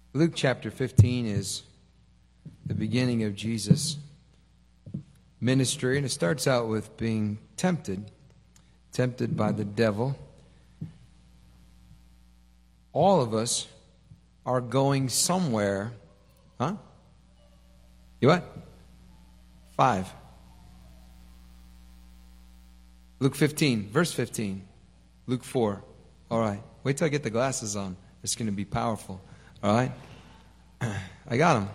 Luke chapter 15 is the beginning of Jesus' ministry, and it starts out with being tempted by the devil. All of us are going somewhere. Huh? You what? 5. Luke 15, verse 15. Luke 4. All right. Wait till I get the glasses on. It's going to be powerful. All right? I got them.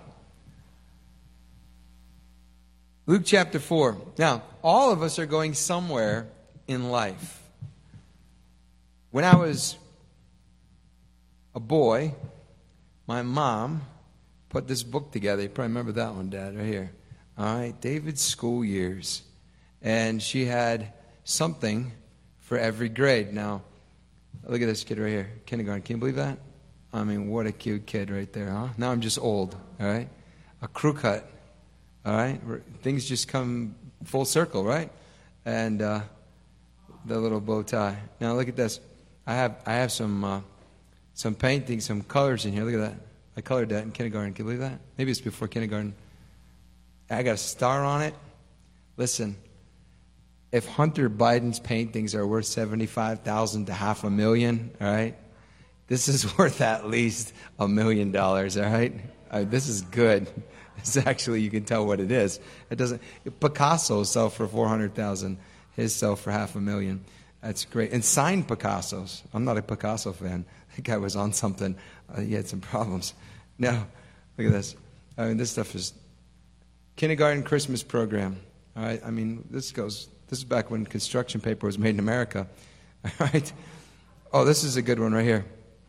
Luke chapter 4. Now, all of us are going somewhere in life. When I was a boy, my mom put this book together. You probably remember that one, Dad, right here. All right, David's School Years. And she had something for every grade. Now, look at this kid right here. Kindergarten. Can you believe that? I mean, what a cute kid right there, huh? Now I'm just old, all right? A crew cut, all right? Things just come full circle, right? And the little bow tie. Now look at this. I have some paintings, some colors in here. Look at that. I colored that in kindergarten. Can you believe that? Maybe it's before kindergarten. I got a star on it. Listen, if Hunter Biden's paintings are worth $75,000 to $500,000, all right, this is worth at least $1 million, all right? This is good. It's actually, you can tell what it is. It doesn't. Picasso's sell for $400,000. His sell for $500,000. That's great. And signed Picasso's. I'm not a Picasso fan. That guy was on something. He had some problems. Now, look at this. I mean, this stuff is kindergarten Christmas program. All right. I mean, this is back when construction paper was made in America. All right. Oh, this is a good one right here.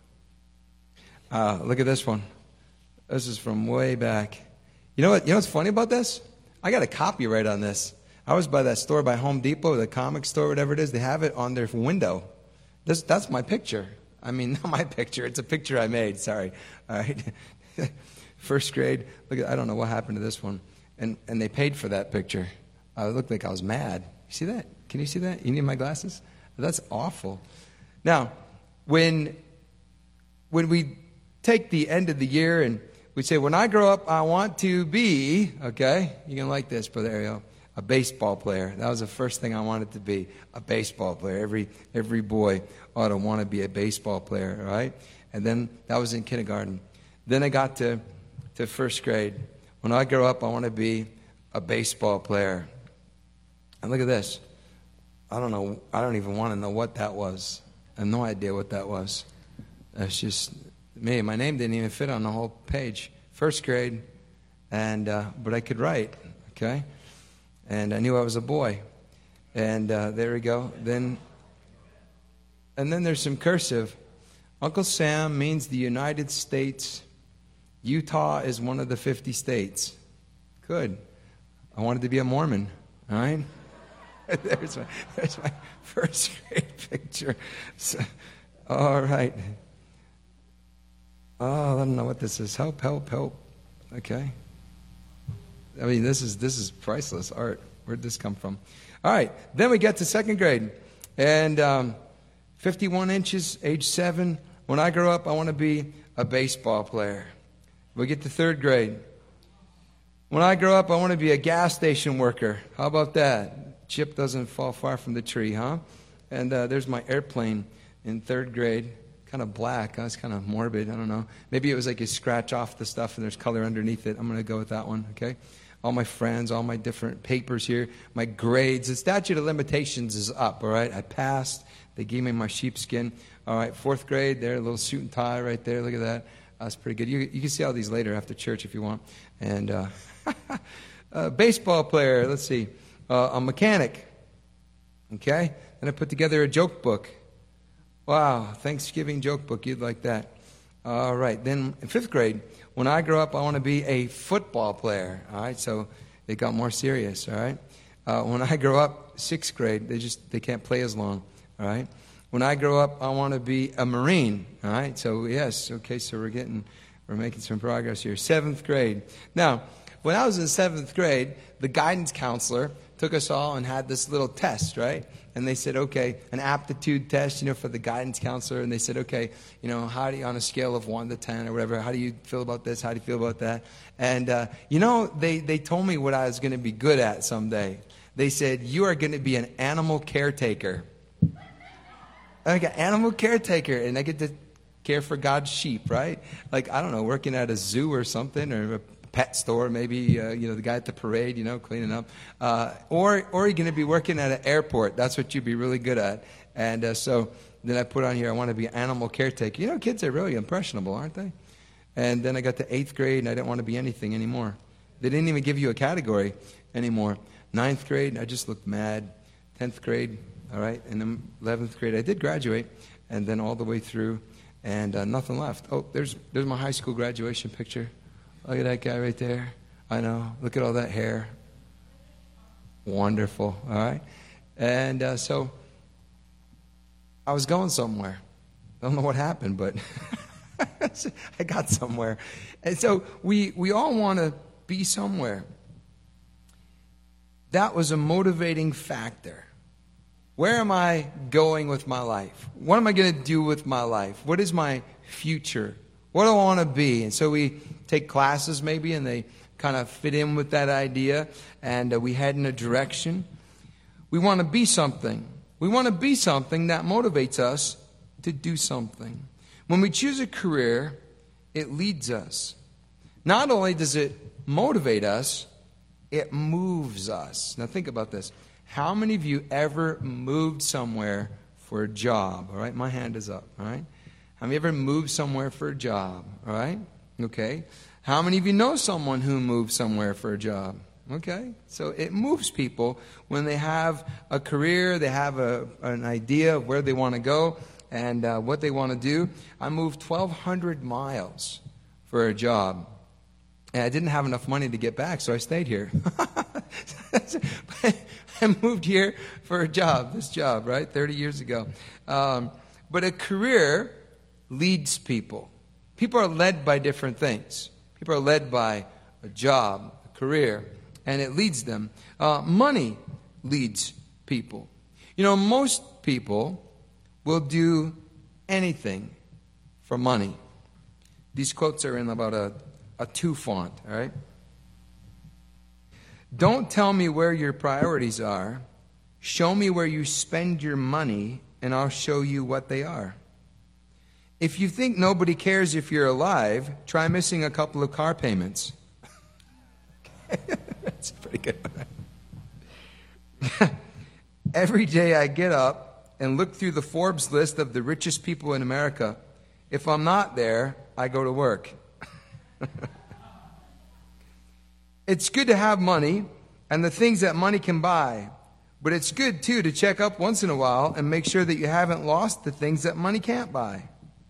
Look at this one. This is from way back. You know what's funny about this? I got a copyright on this. I was by that store by Home Depot, the comic store, whatever it is. They have it on their window. That's my picture. I mean, not my picture. It's a picture I made. Sorry. All right. First grade. Look, I don't know what happened to this one. And they paid for that picture. I looked like I was mad. You see that? Can you see that? You need my glasses? That's awful. Now, when we take the end of the year and we say, when I grow up, I want to be, okay, you're going to like this, Brother Ariel, a baseball player. That was the first thing I wanted to be, a baseball player. Every boy ought to want to be a baseball player, right? And then that was in kindergarten. Then I got to first grade. When I grow up, I want to be a baseball player. And look at this. I don't know. I don't even want to know what that was. I have no idea what that was. That's just me. My name didn't even fit on the whole page. First grade, and but I could write, okay? And I knew I was a boy. And there we go. And then there's some cursive. Uncle Sam means the United States. Utah is one of the 50 states. Good. I wanted to be a Mormon, all right? There's my first grade picture. So, all right. Oh, I don't know what this is. Help. Okay. I mean, this is priceless art. Where'd this come from? All right. Then we get to second grade. And 51 inches, age 7. When I grow up, I want to be a baseball player. We get to third grade. When I grow up, I want to be a gas station worker. How about that? Chip doesn't fall far from the tree, huh? And there's my airplane in third grade. Kind of black. It's kind of morbid. I don't know. Maybe it was like you scratch off the stuff and there's color underneath it. I'm going to go with that one, okay? All my friends, all my different papers here, my grades. The statute of limitations is up, all right? I passed. They gave me my sheepskin. All right, fourth grade there, a little suit and tie right there. Look at that. That's pretty good. You can see all these later after church if you want. And baseball player, let's see. A mechanic, okay? Then I put together a joke book. Wow, Thanksgiving joke book. You'd like that. All right. Then in fifth grade, when I grow up, I want to be a football player. All right. So it got more serious. All right. When I grow up, sixth grade, they can't play as long. All right. When I grow up, I want to be a Marine. All right. So yes. Okay. So we're making some progress here. Seventh grade. Now, when I was in seventh grade, the guidance counselor took us all and had this little test, right? And they said, okay, an aptitude test, for the guidance counselor. And they said, okay, how do you, on a scale of 1 to 10 or whatever, how do you feel about this? How do you feel about that? And, they told me what I was going to be good at someday. They said, you are going to be an animal caretaker. Like an animal caretaker. And I get to care for God's sheep, right? Like, I don't know, working at a zoo or something, or a pet store, maybe, the guy at the parade, cleaning up. Or you're going to be working at an airport. That's what you'd be really good at. And so then I put on here, I want to be an animal caretaker. Kids are really impressionable, aren't they? And then I got to 8th grade, and I didn't want to be anything anymore. They didn't even give you a category anymore. 9th grade, I just looked mad. 10th grade, all right. And then 11th grade, I did graduate, and then all the way through, and nothing left. Oh, there's my high school graduation picture. Look at that guy right there. I know. Look at all that hair. Wonderful. All right. And so I was going somewhere. I don't know what happened, but I got somewhere. And so we all want to be somewhere. That was a motivating factor. Where am I going with my life? What am I going to do with my life? What is my future? What do I want to be? And so we take classes maybe, and they kind of fit in with that idea, and we head in a direction. We want to be something. We want to be something that motivates us to do something. When we choose a career, it leads us. Not only does it motivate us, it moves us. Now think about this. How many of you ever moved somewhere for a job? All right, my hand is up. All right. How many ever moved somewhere for a job? All right? Okay. How many of you know someone who moved somewhere for a job? Okay. So it moves people when they have a career, they have an idea of where they want to go and what they want to do. I moved 1,200 miles for a job. And I didn't have enough money to get back, so I stayed here. I moved here for a job, this job, right, 30 years ago. But a career leads people. People are led by different things. People are led by a job, a career, and it leads them. Money leads people. Most people will do anything for money. These quotes are in about a 2 font, all right? Don't tell me where your priorities are. Show me where you spend your money, and I'll show you what they are. If you think nobody cares if you're alive, try missing a couple of car payments. That's pretty good. Every day I get up and look through the Forbes list of the richest people in America. If I'm not there, I go to work. It's good to have money and the things that money can buy, but it's good too to check up once in a while and make sure that you haven't lost the things that money can't buy.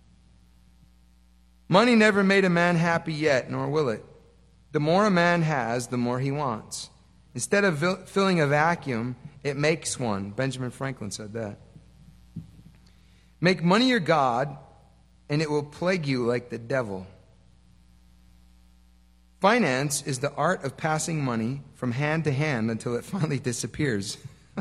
Money never made a man happy yet, nor will it. The more a man has, the more he wants. Instead of filling a vacuum, it makes one. Benjamin Franklin said that. Make money your God, and it will plague you like the devil. Finance is the art of passing money from hand to hand until it finally disappears.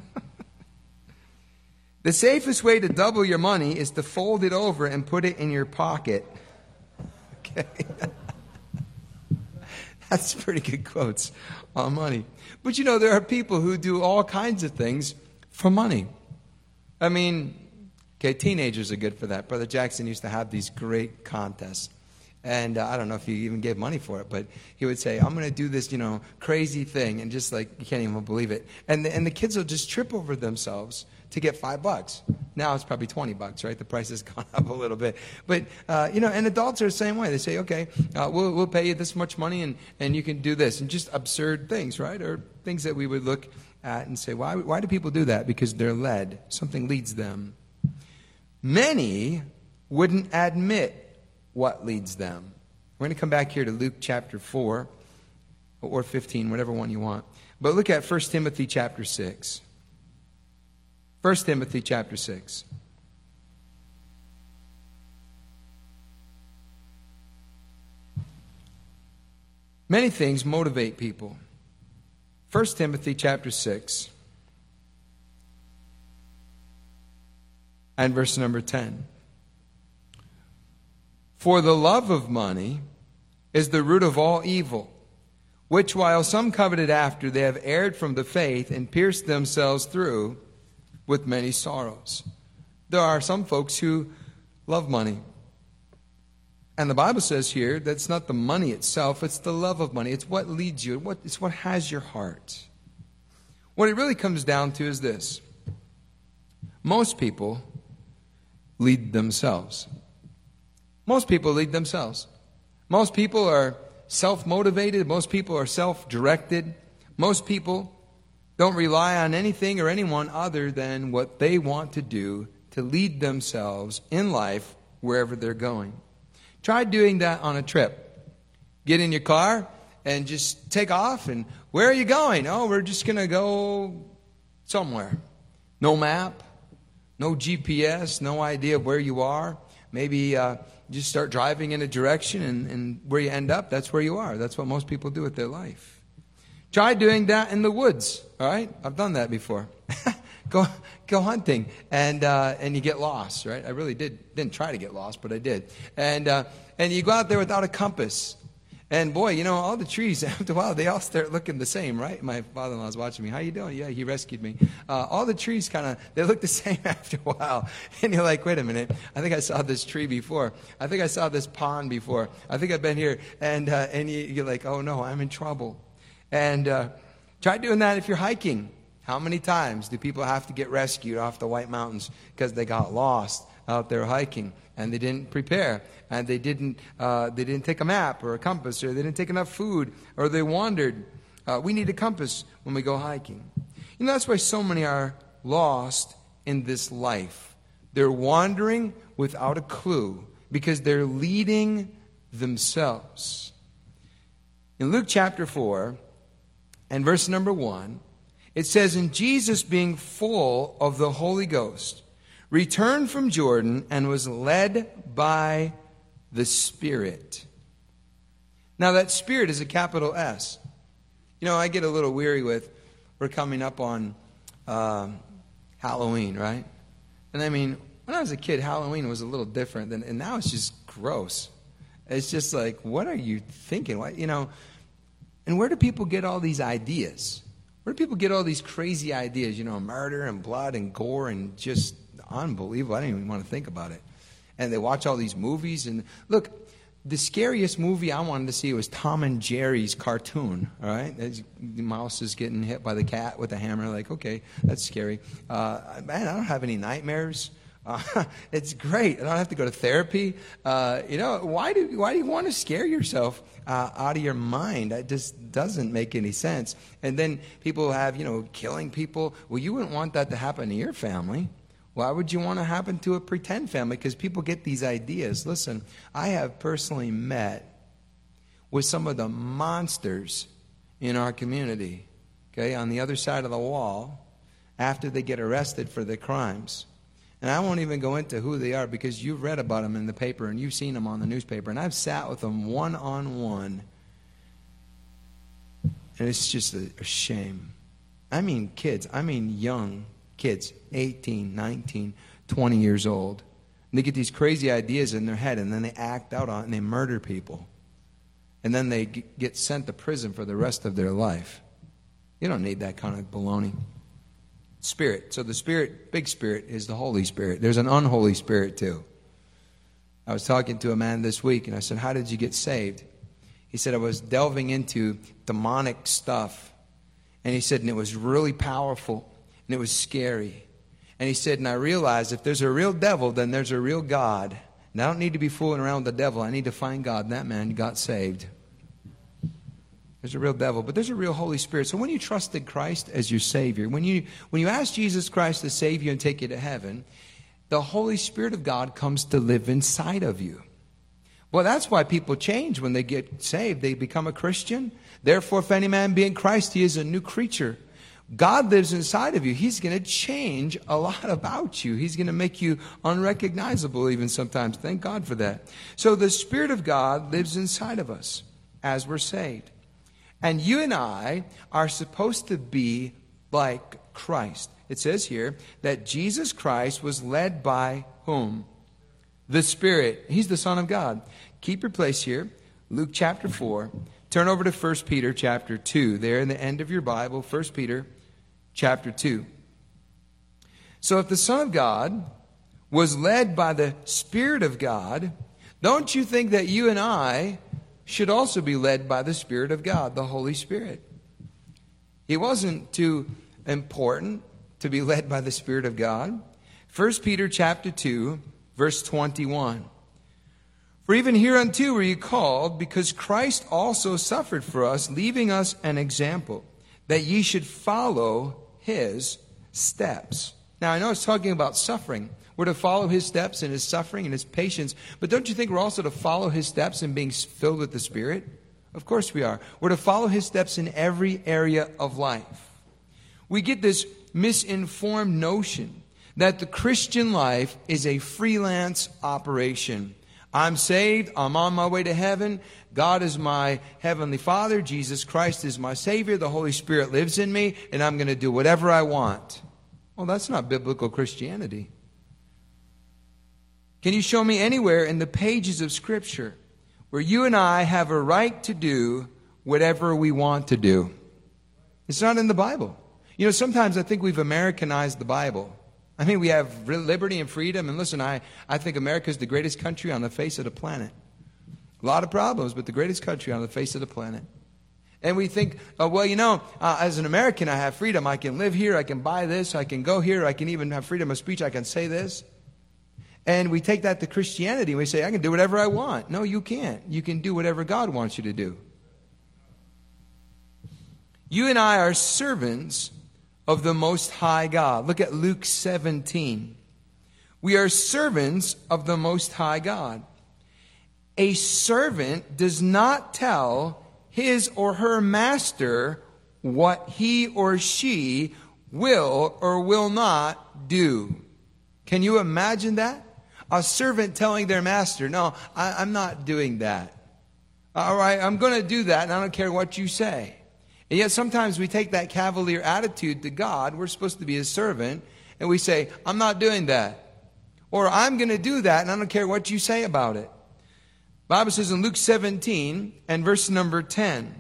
The safest way to double your money is to fold it over and put it in your pocket. Okay. That's pretty good quotes on money. But there are people who do all kinds of things for money. I mean, teenagers are good for that. Brother Jackson used to have these great contests. And I don't know if he even gave money for it, but he would say, I'm going to do this, crazy thing. And just like, you can't even believe it. And the kids will just trip over themselves to get $5. Now it's probably $20, right? The price has gone up a little bit. But, and adults are the same way. They say, okay, we'll pay you this much money and you can do this. And just absurd things, right? Or things that we would look at and say, why do people do that? Because they're led. Something leads them. Many wouldn't admit what leads them. We're going to come back here to Luke chapter 4 or 15, whatever one you want. But look at 1 Timothy chapter 6. 1 Timothy chapter 6. Many things motivate people. 1 Timothy chapter 6 and verse number 10. For the love of money is the root of all evil, which while some coveted after, they have erred from the faith and pierced themselves through with many sorrows. There are some folks who love money. And the Bible says here that it's not the money itself, it's the love of money. It's what leads you. It's what has your heart. What it really comes down to is this. Most people lead themselves. Most people lead themselves. Most people are self-motivated. Most people are self-directed. Most people don't rely on anything or anyone other than what they want to do to lead themselves in life wherever they're going. Try doing that on a trip. Get in your car and just take off. And where are you going? Oh, we're just going to go somewhere. No map, no GPS, no idea of where you are. Maybe just start driving in a direction, and where you end up, that's where you are. That's what most people do with their life. Try doing that in the woods. All right? I've done that before. Go hunting, and you get lost, right? I really didn't try to get lost, but I did. And you go out there without a compass. And boy, all the trees, after a while, they all start looking the same, right? My father-in-law was watching me. How you doing? Yeah, he rescued me. All the trees they look the same after a while. And you're like, wait a minute. I think I saw this tree before. I think I saw this pond before. I think I've been here. And you're like, oh no, I'm in trouble. And try doing that if you're hiking. How many times do people have to get rescued off the White Mountains because they got lost out there hiking and they didn't prepare and they didn't take a map or a compass, or they didn't take enough food, or they wandered? We need a compass when we go hiking. That's why so many are lost in this life. They're wandering without a clue because they're leading themselves. In Luke chapter 4 and verse number 1, it says, "And Jesus, being full of the Holy Ghost, returned from Jordan and was led by the Spirit." Now that Spirit is a capital S. I get a little weary with, we're coming up on Halloween, right? And I mean, when I was a kid, Halloween was a little different, and now it's just gross. It's just like, what are you thinking? What, and where do people get all these ideas? Where do people get all these crazy ideas? Murder and blood and gore and just unbelievable. I don't even want to think about it. And they watch all these movies. And look, the scariest movie I wanted to see was Tom and Jerry's cartoon. All right, the mouse is getting hit by the cat with a hammer. Like, okay, that's scary. Man, I don't have any nightmares. It's great. I don't have to go to therapy. Why do you want to scare yourself out of your mind? It just doesn't make any sense. And then people have, killing people. Well, you wouldn't want that to happen to your family. Why would you want to happen to a pretend family? Because people get these ideas. Listen, I have personally met with some of the monsters in our community, okay, on the other side of the wall after they get arrested for their crimes. And I won't even go into who they are because you've read about them in the paper and you've seen them on the newspaper. And I've sat with them one-on-one. And it's just a shame. I mean kids. I mean young kids, 18, 19, 20 years old. And they get these crazy ideas in their head and then they act out on it and they murder people. And then they get sent to prison for the rest of their life. You don't need that kind of baloney. Spirit. So the Spirit, big Spirit, is the Holy Spirit. There's an unholy spirit too. I was talking to a man this week and I said, how did you get saved? He said, I was delving into demonic stuff. And he said, and it was really powerful and it was scary. And he said, and I realized if there's a real devil, then there's a real God. And I don't need to be fooling around with the devil. I need to find God. And that man got saved. There's a real devil, but there's a real Holy Spirit. So when you trusted Christ as your Savior, when you ask Jesus Christ to save you and take you to heaven, the Holy Spirit of God comes to live inside of you. Well, that's why people change when they get saved. They become a Christian. Therefore, if any man be in Christ, he is a new creature. God lives inside of you. He's going to change a lot about you. He's going to make you unrecognizable even sometimes. Thank God for that. So the Spirit of God lives inside of us as we're saved. And you and I are supposed to be like Christ. It says here that Jesus Christ was led by whom? The Spirit. He's the Son of God. Keep your place here. Luke chapter 4. Turn over to 1 Peter chapter 2. There in the end of your Bible, 1 Peter chapter 2. So if the Son of God was led by the Spirit of God, don't you think that you and I should also be led by the Spirit of God, the Holy Spirit? It wasn't too important to be led by the Spirit of God. 1 Peter chapter 2, verse 21. For even hereunto were you called, because Christ also suffered for us, leaving us an example, that ye should follow his steps. Now, I know it's talking about suffering. We're to follow his steps in his suffering and his patience. But don't you think we're also to follow his steps in being filled with the Spirit? Of course we are. We're to follow his steps in every area of life. We get this misinformed notion that the Christian life is a freelance operation. I'm saved. I'm on my way to heaven. God is my heavenly Father. Jesus Christ is my Savior. The Holy Spirit lives in me, and I'm going to do whatever I want. Well, that's not biblical Christianity. Can you show me anywhere in the pages of Scripture where you and I have a right to do whatever we want to do? It's not in the Bible. You know, sometimes I think we've Americanized the Bible. I mean, we have liberty and freedom. And listen, I think America is the greatest country on the face of the planet. A lot of problems, but the greatest country on the face of the planet. And we think, well, you know, as an American, I have freedom. I can live here. I can buy this. I can go here. I can even have freedom of speech. I can say this. And we take that to Christianity and we say, I can do whatever I want. No, you can't. You can do whatever God wants you to do. You and I are servants of the Most High God. Look at Luke 17. We are servants of the Most High God. A servant does not tell his or her master what he or she will or will not do. Can you imagine that? A servant telling their master, no, I'm not doing that. All right, I'm going to do that, and I don't care what you say. And yet sometimes we take that cavalier attitude to God. We're supposed to be a servant, and we say, I'm not doing that. Or I'm going to do that, and I don't care what you say about it. The Bible says in Luke 17 and verse number 10.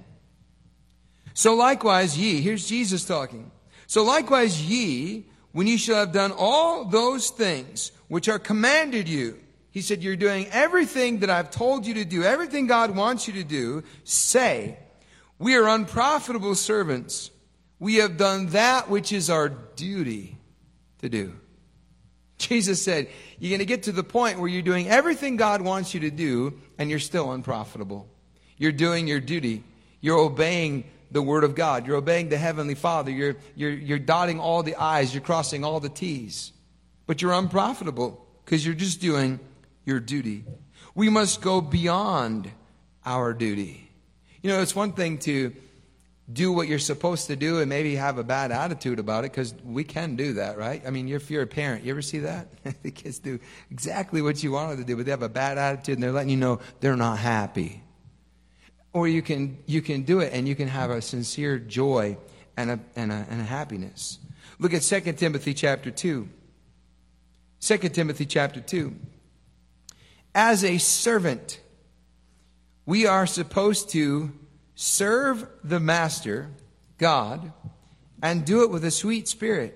So likewise ye, here's Jesus talking. So likewise ye, when ye shall have done all those things which are commanded you. He said, you're doing everything that I've told you to do, everything God wants you to do. Say, we are unprofitable servants. We have done that which is our duty to do. Jesus said, you're going to get to the point where you're doing everything God wants you to do, and you're still unprofitable. You're doing your duty. You're obeying the Word of God. You're obeying the Heavenly Father. You're dotting all the I's. You're crossing all the T's. But you're unprofitable because you're just doing your duty. We must go beyond our duty. You know, it's one thing to do what you're supposed to do and maybe have a bad attitude about it, because we can do that, right? I mean, if you're a parent, you ever see that? The kids do exactly what you want them to do, but they have a bad attitude and they're letting you know they're not happy. Or you can do it and you can have a sincere joy and a happiness. Look at 2 Timothy chapter 2. 2 Timothy chapter 2. As a servant, we are supposed to serve the Master, God, and do it with a sweet spirit.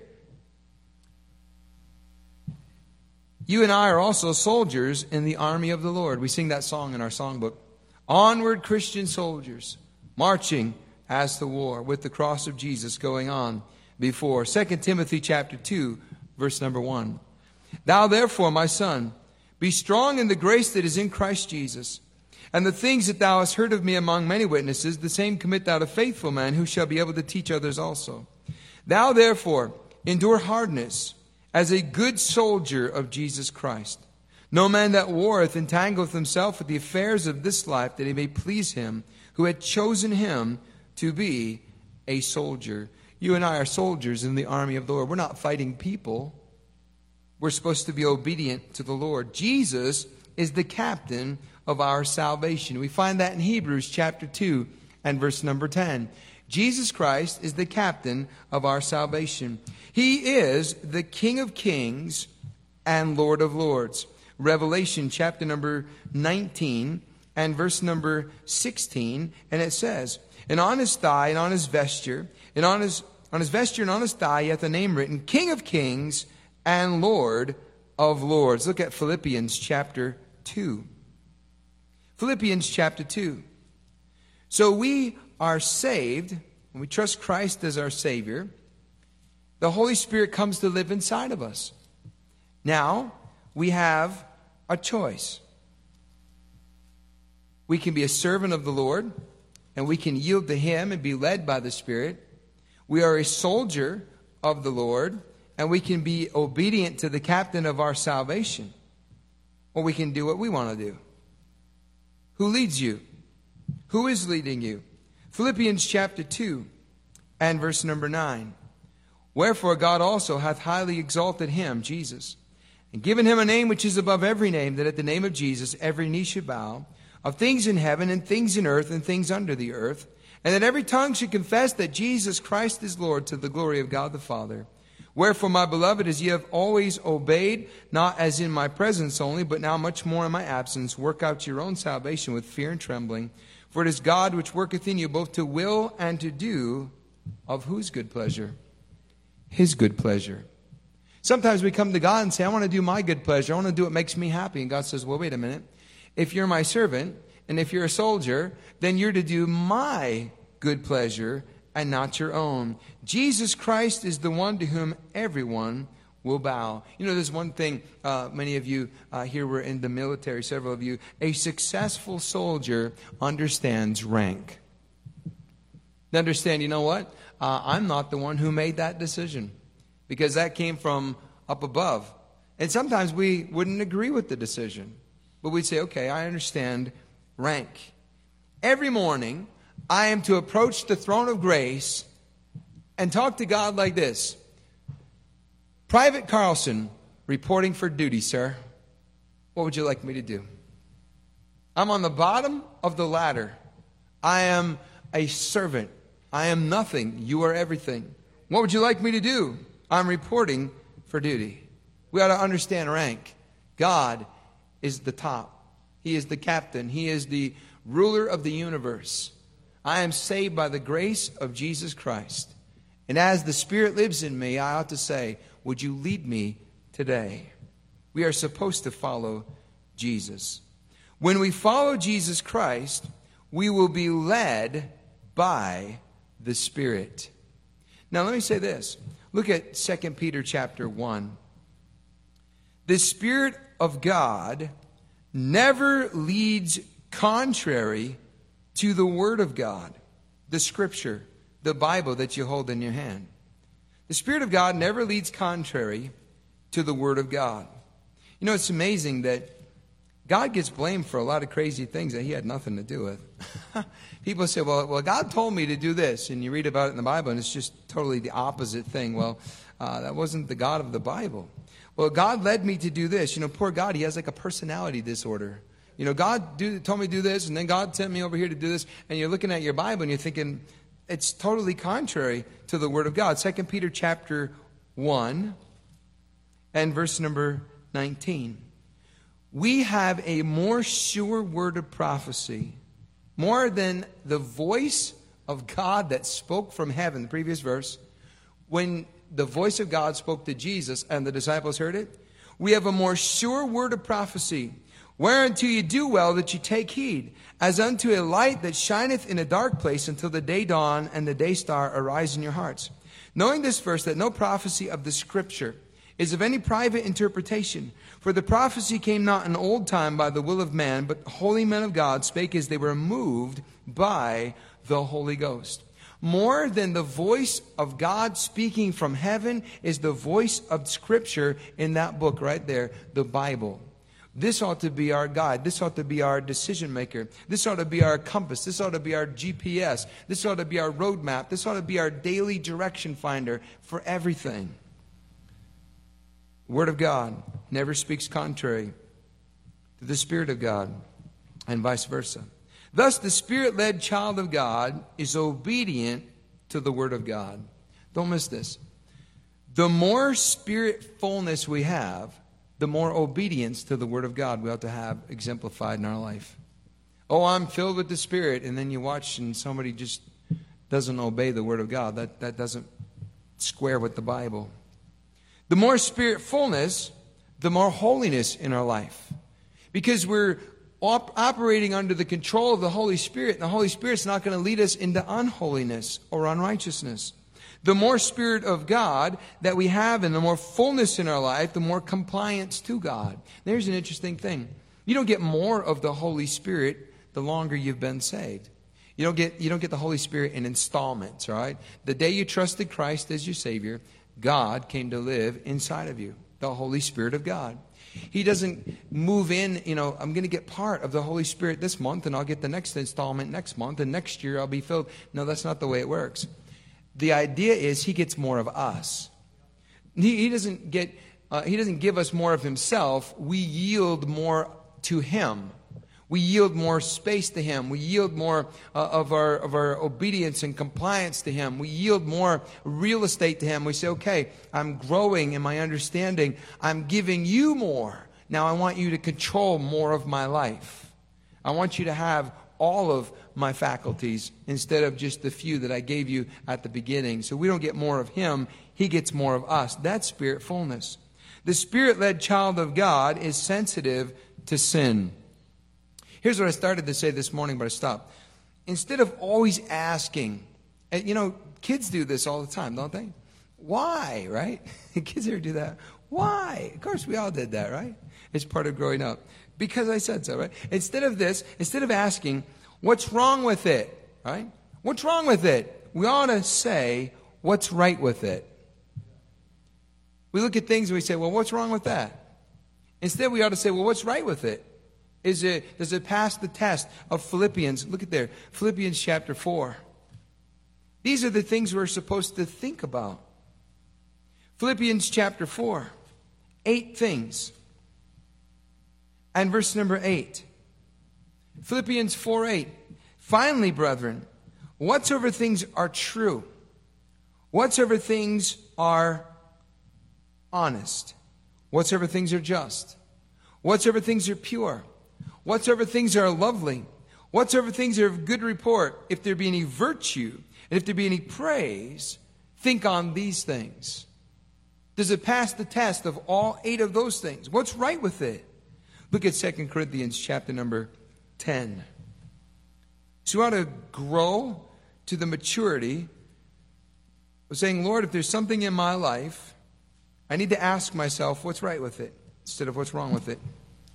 You and I are also soldiers in the army of the Lord. We sing that song in our songbook. Onward, Christian soldiers, marching as the war, with the cross of Jesus going on before. 2 Timothy chapter 2, verse number 1. Thou therefore, my son, be strong in the grace that is in Christ Jesus. And the things that thou hast heard of me among many witnesses, the same commit thou to faithful men, who shall be able to teach others also. Thou therefore endure hardness as a good soldier of Jesus Christ. No man that warreth entangleth himself with the affairs of this life, that he may please him who had chosen him to be a soldier. You and I are soldiers in the army of the Lord. We're not fighting people. We're supposed to be obedient to the Lord. Jesus is the captain of our salvation. We find that in Hebrews chapter 2 and verse number 10. Jesus Christ is the captain of our salvation. He is the King of kings and Lord of lords. Revelation chapter number 19 and verse number 16. And it says, and on his thigh and on his vesture, and on his vesture and on his thigh he hath a name written, King of kings and Lord of lords. Look at Philippians chapter 2. Philippians chapter 2. So we are saved, when we trust Christ as our Savior, the Holy Spirit comes to live inside of us. Now, we have a choice. We can be a servant of the Lord, and we can yield to Him and be led by the Spirit. We are a soldier of the Lord, and we can be obedient to the captain of our salvation. Or we can do what we want to do. Who leads you? Who is leading you? Philippians chapter 2 and verse number 9. Wherefore God also hath highly exalted him, Jesus, and given him a name which is above every name, that at the name of Jesus every knee should bow, of things in heaven and things in earth and things under the earth, and that every tongue should confess that Jesus Christ is Lord, to the glory of God the Father. Wherefore, my beloved, as ye have always obeyed, not as in my presence only, but now much more in my absence, work out your own salvation with fear and trembling. For it is God which worketh in you both to will and to do of whose good pleasure? His good pleasure. Sometimes we come to God and say, I want to do my good pleasure. I want to do what makes me happy. And God says, well, wait a minute. If you're my servant, and if you're a soldier, then you're to do my good pleasure and not your own. Jesus Christ is the one to whom everyone will bow. You know, there's one thing, many of you here were in the military, several of you. A successful soldier understands rank. They understand, you know what? I'm not the one who made that decision, because that came from up above. And sometimes we wouldn't agree with the decision, but we'd say, okay, I understand rank. Every morning, I am to approach the throne of grace and talk to God like this. Private Carlson, reporting for duty, sir. What would you like me to do? I'm on the bottom of the ladder. I am a servant. I am nothing. You are everything. What would you like me to do? I'm reporting for duty. We ought to understand rank. God is the top. He is the captain. He is the ruler of the universe. I am saved by the grace of Jesus Christ. And as the Spirit lives in me, I ought to say, would you lead me today? We are supposed to follow Jesus. When we follow Jesus Christ, we will be led by the Spirit. Now let me say this. Look at 2 Peter chapter 1. The Spirit of God never leads contrary to the Word of God, the Scripture, the Bible that you hold in your hand. The Spirit of God never leads contrary to the Word of God. You know, it's amazing that God gets blamed for a lot of crazy things that He had nothing to do with. People say, well, God told me to do this, and you read about it in the Bible, and it's just totally the opposite thing. Well, that wasn't the God of the Bible. Well, God led me to do this. You know, poor God, He has like a personality disorder. You know, God told me to do this, and then God sent me over here to do this, and you're looking at your Bible, and you're thinking, it's totally contrary to the Word of God. 2 Peter chapter 1 and verse number 19. We have a more sure word of prophecy, more than the voice of God that spoke from heaven, the previous verse. When the voice of God spoke to Jesus and the disciples heard it, we have a more sure word of prophecy, whereunto you do well that you take heed, as unto a light that shineth in a dark place until the day dawn and the day star arise in your hearts. Knowing this first, that no prophecy of the Scripture is of any private interpretation. For the prophecy came not in old time by the will of man, but holy men of God spake as they were moved by the Holy Ghost. More than the voice of God speaking from heaven is the voice of Scripture in that book right there, the Bible. This ought to be our guide. This ought to be our decision maker. This ought to be our compass. This ought to be our GPS. This ought to be our roadmap. This ought to be our daily direction finder for everything. The Word of God never speaks contrary to the Spirit of God, and vice versa. Thus, the Spirit-led child of God is obedient to the Word of God. Don't miss this. The more Spirit fullness we have, the more obedience to the Word of God we ought to have exemplified in our life. Oh, I'm filled with the Spirit, and then you watch and somebody just doesn't obey the Word of God. That doesn't square with the Bible. The more Spirit fullness, the more holiness in our life. Because we're operating under the control of the Holy Spirit, and the Holy Spirit's not going to lead us into unholiness or unrighteousness. The more Spirit of God that we have and the more fullness in our life, the more compliance to God. There's an interesting thing. You don't get more of the Holy Spirit the longer you've been saved. You don't get the Holy Spirit in installments, right? The day you trusted Christ as your Savior, God came to live inside of you, the Holy Spirit of God. He doesn't move in, I'm going to get part of the Holy Spirit this month and I'll get the next installment next month and next year I'll be filled. No, that's not the way it works. The idea is He gets more of us. He doesn't give us more of Himself. We yield more to Him. We yield more space to Him. We yield more of our obedience and compliance to Him. We yield more real estate to Him. We say, okay, I'm growing in my understanding. I'm giving you more. Now I want you to control more of my life. I want you to have all of my faculties instead of just the few that I gave you at the beginning. So we don't get more of Him. He gets more of us. That's Spirit fullness. The Spirit-led child of God is sensitive to sin. Here's what I started to say this morning, but I stopped. Instead of always asking, kids do this all the time, don't they? Why, right? Kids ever do that? Why? Of course, we all did that, right? It's part of growing up. Because I said so, right? Instead of asking, what's wrong with it, right? What's wrong with it? We ought to say, what's right with it? We look at things and we say, well, what's wrong with that? Instead, we ought to say, well, what's right with it? Does it pass the test of Philippians? Look at there. Philippians chapter 4. These are the things we're supposed to think about. Philippians chapter 4. 8 things. And verse number 8. Philippians 4:8. Finally, brethren, whatsoever things are true, whatsoever things are honest, whatsoever things are just, whatsoever things are pure, whatsoever things are lovely, whatsoever things are of good report, if there be any virtue, and if there be any praise, think on these things. Does it pass the test of all 8 of those things? What's right with it? Look at 2 Corinthians chapter number 10. So we ought to grow to the maturity of saying, Lord, if there's something in my life, I need to ask myself what's right with it instead of what's wrong with it.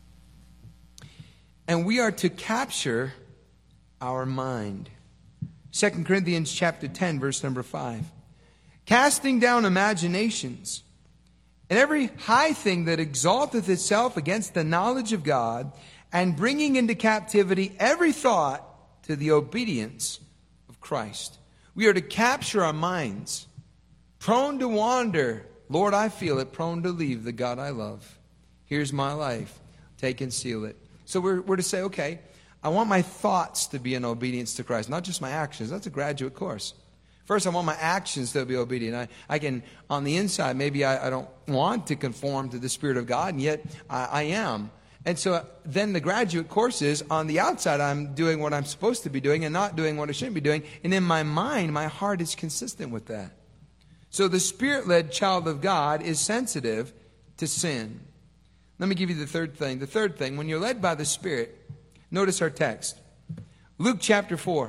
And we are to capture our mind. 2 Corinthians chapter 10, verse number 5. Casting down imaginations and every high thing that exalteth itself against the knowledge of God, and bringing into captivity every thought to the obedience of Christ. We are to capture our minds. Prone to wander. Lord, I feel it. Prone to leave the God I love. Here's my life. Take and seal it. So we're to say, okay, I want my thoughts to be in obedience to Christ, not just my actions. That's a graduate course. First, I want my actions to be obedient. I can, on the inside, maybe I don't want to conform to the Spirit of God, and yet I am. And so then the graduate course is, on the outside, I'm doing what I'm supposed to be doing and not doing what I shouldn't be doing. And in my mind, my heart is consistent with that. So the Spirit-led child of God is sensitive to sin. Let me give you the third thing. The third thing, when you're led by the Spirit, notice our text. Luke chapter 4.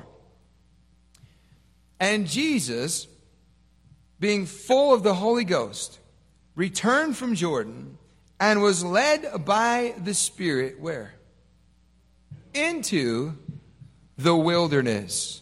And Jesus, being full of the Holy Ghost, returned from Jordan and was led by the Spirit, where? Into the wilderness.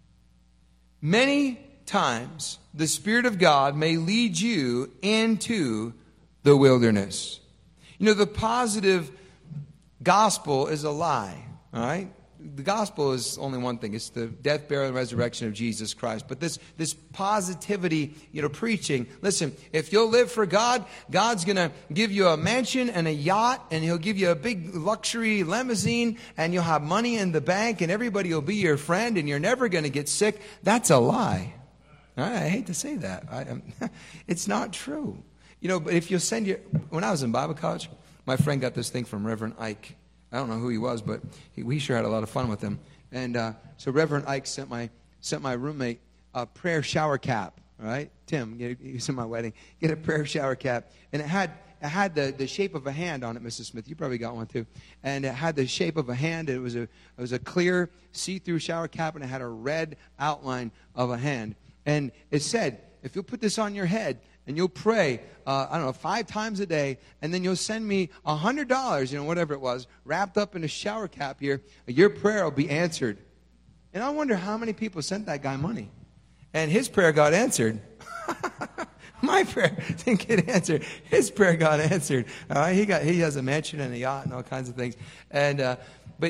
Many times the Spirit of God may lead you into the wilderness. You know, the positive gospel is a lie, all right? the gospel is only one thing. It's the death, burial, and resurrection of Jesus Christ. But this positivity, preaching. Listen, if you'll live for God, God's going to give you a mansion and a yacht, and He'll give you a big luxury limousine, and you'll have money in the bank, and everybody will be your friend, and you're never going to get sick. That's a lie. I hate to say that. It's not true. But if you'll when I was in Bible college, my friend got this thing from Reverend Ike. I don't know who he was, but we sure had a lot of fun with him. And so Reverend Ike sent my roommate a prayer shower cap. All right, Tim, he was in my wedding. Get a prayer shower cap, and it had the shape of a hand on it. Mrs. Smith, you probably got one too. And it had the shape of a hand. It was a clear see-through shower cap, and it had a red outline of a hand. And it said, if you'll put this on your head, and you'll pray, 5 times a day, and then you'll send me $100, whatever it was, wrapped up in a shower cap here, your prayer will be answered. And I wonder how many people sent that guy money. And his prayer got answered. My prayer didn't get answered. His prayer got answered. All right, he has a mansion and a yacht and all kinds of things. And but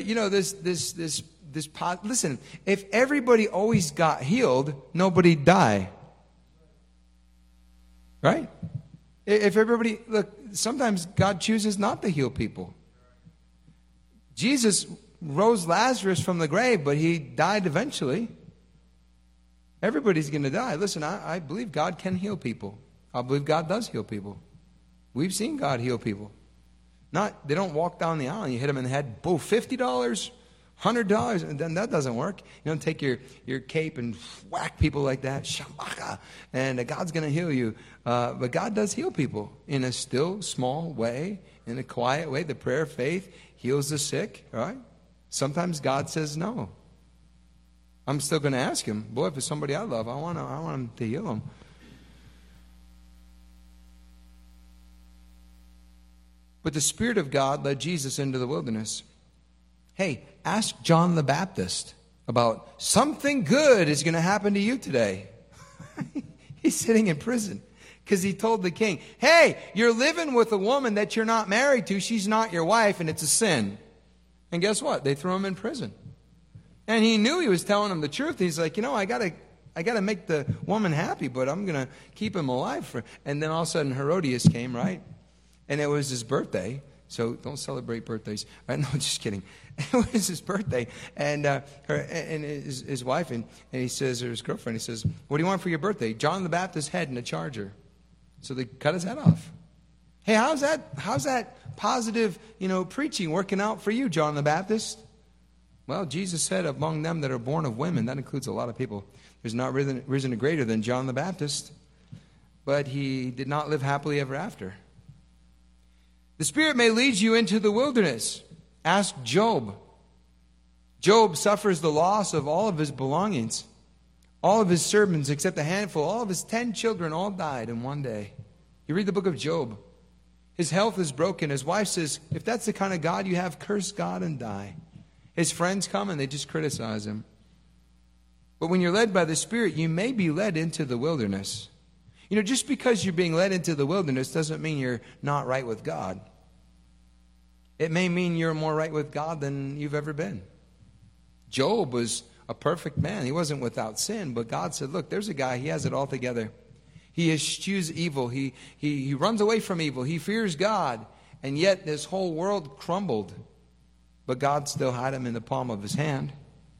listen, if everybody always got healed, nobody'd die. Right? If everybody, look, sometimes God chooses not to heal people. Jesus rose Lazarus from the grave, but he died eventually. Everybody's going to die. Listen, I believe God can heal people. I believe God does heal people. We've seen God heal people. They don't walk down the aisle and you hit them in the head, boom, $50. $100, and then that doesn't work. You don't take your cape and whack people like that. Shamaka. And God's going to heal you. But God does heal people in a still, small way, in a quiet way. The prayer of faith heals the sick, right? Sometimes God says no. I'm still going to ask Him. Boy, if it's somebody I love, I want Him to heal them. But the Spirit of God led Jesus into the wilderness. Hey, ask John the Baptist about something good is going to happen to you today. He's sitting in prison because he told the king, hey, you're living with a woman that you're not married to. She's not your wife, and it's a sin. And guess what? They threw him in prison. And he knew he was telling him the truth. He's like, I got to make the woman happy, but I'm going to keep him alive. And then all of a sudden Herodias came, right? And it was his birthday. So don't celebrate birthdays. No, just kidding. It was his birthday, and his wife, and he says, or his girlfriend, he says, what do you want for your birthday? John the Baptist's head in a charger. So they cut his head off. Hey, how's that positive, preaching working out for you, John the Baptist? Well, Jesus said, among them that are born of women, that includes a lot of people, there's not risen a greater than John the Baptist. But he did not live happily ever after. The Spirit may lead you into the wilderness. Ask Job. Job suffers the loss of all of his belongings. All of his servants, except a handful, all of his 10 children, all died in one day. You read the book of Job. His health is broken. His wife says, if that's the kind of God you have, curse God and die. His friends come and they just criticize him. But when you're led by the Spirit, you may be led into the wilderness. Just because you're being led into the wilderness doesn't mean you're not right with God. It may mean you're more right with God than you've ever been. Job was a perfect man. He wasn't without sin, but God said, look, there's a guy, he has it all together. He eschews evil. He runs away from evil. He fears God. And yet this whole world crumbled. But God still had him in the palm of his hand.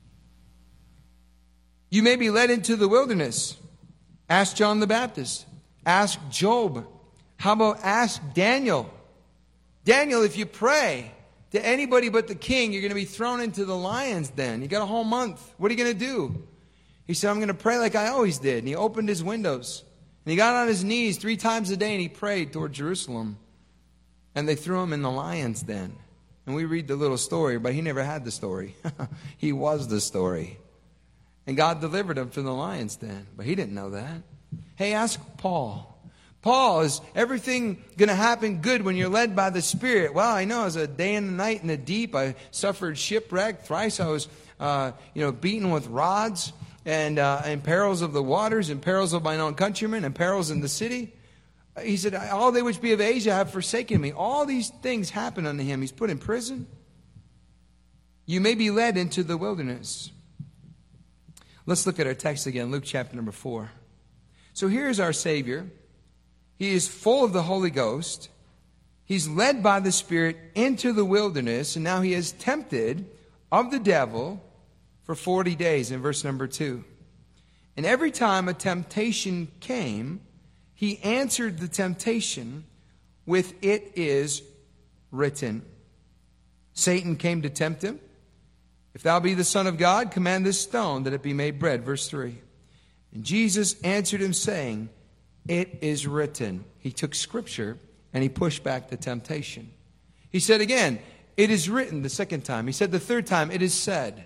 You may be led into the wilderness. Ask John the Baptist. Ask Job. How about ask Daniel? Daniel, if you pray to anybody but the king, you're going to be thrown into the lion's den. You got a whole month. What are you going to do? He said, I'm going to pray like I always did. And he opened his windows. And he got on his knees 3 times a day and he prayed toward Jerusalem. And they threw him in the lion's den. And we read the little story, but he never had the story. He was the story. And God delivered him from the lion's den. But he didn't know that. Hey, ask Paul. Paul, is everything going to happen good when you're led by the Spirit? Well, I know, it was a day and a night in the deep. I suffered shipwreck. Thrice I was, beaten with rods and perils of the waters and perils of mine own countrymen and perils in the city. He said, all they which be of Asia have forsaken me. All these things happen unto him. He's put in prison. you may be led into the wilderness. Let's look at our text again, Luke chapter number 4. So here's our Savior. He is full of the Holy Ghost. He's led by the Spirit into the wilderness, and now he is tempted of the devil for 40 days in verse number 2. And every time a temptation came, he answered the temptation with, "It is written." Satan came to tempt him. "If thou be the Son of God, command this stone that it be made bread." Verse 3. And Jesus answered him, saying, "It is written." He took Scripture and he pushed back the temptation. He said again, "It is written," the second time. He said the third time, "It is said."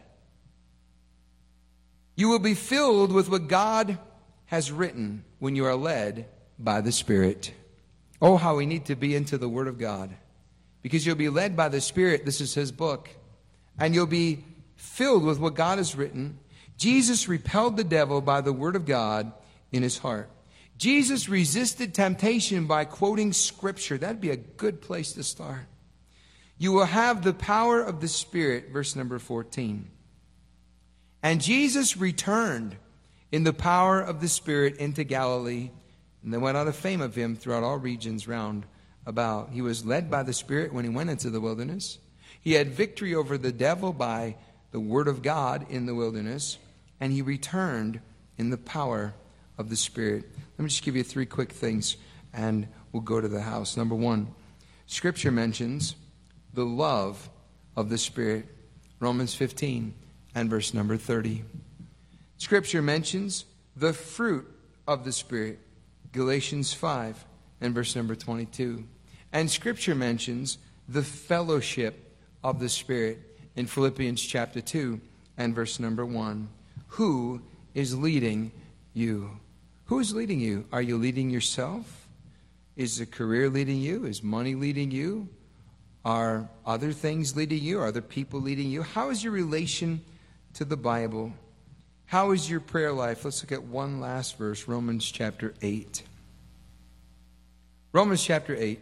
You will be filled with what God has written when you are led by the Spirit. Oh, how we need to be into the Word of God. Because you'll be led by the Spirit. This is His book. And you'll be filled with what God has written. Jesus repelled the devil by the Word of God in his heart. Jesus resisted temptation by quoting Scripture. That'd be a good place to start. You will have the power of the Spirit, verse number 14. And Jesus returned in the power of the Spirit into Galilee, and there went out a fame of him throughout all regions round about. He was led by the Spirit when he went into the wilderness. He had victory over the devil by the Word of God in the wilderness, and he returned in the power of the Spirit. Let me just give you 3 quick things, and we'll go to the house. Number 1, Scripture mentions the love of the Spirit. Romans 15 and verse number 30. Scripture mentions the fruit of the Spirit. Galatians 5 and verse number 22. And Scripture mentions the fellowship of the Spirit in Philippians chapter 2 and verse number 1. Who is leading you? Who is leading you? Are you leading yourself? Is the career leading you? Is money leading you? Are other things leading you? Are other people leading you? How is your relation to the Bible? How is your prayer life? Let's look at one last verse, Romans chapter 8. Romans chapter 8.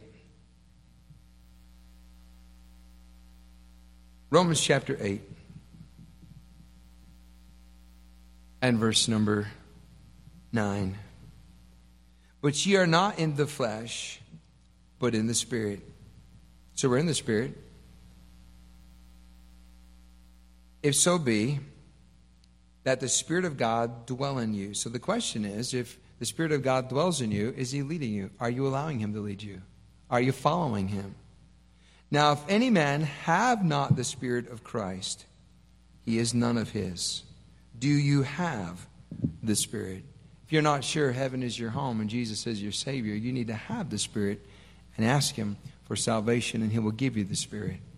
Romans chapter 8. And verse number 9. But ye are not in the flesh, but in the Spirit. So we're in the Spirit. If so be that the Spirit of God dwell in you. So the question is, if the Spirit of God dwells in you, is He leading you? Are you allowing Him to lead you? Are you following Him? Now, if any man have not the Spirit of Christ, he is none of His. Do you have the Spirit? If you're not sure heaven is your home and Jesus is your Savior, you need to have the Spirit and ask Him for salvation, and He will give you the Spirit.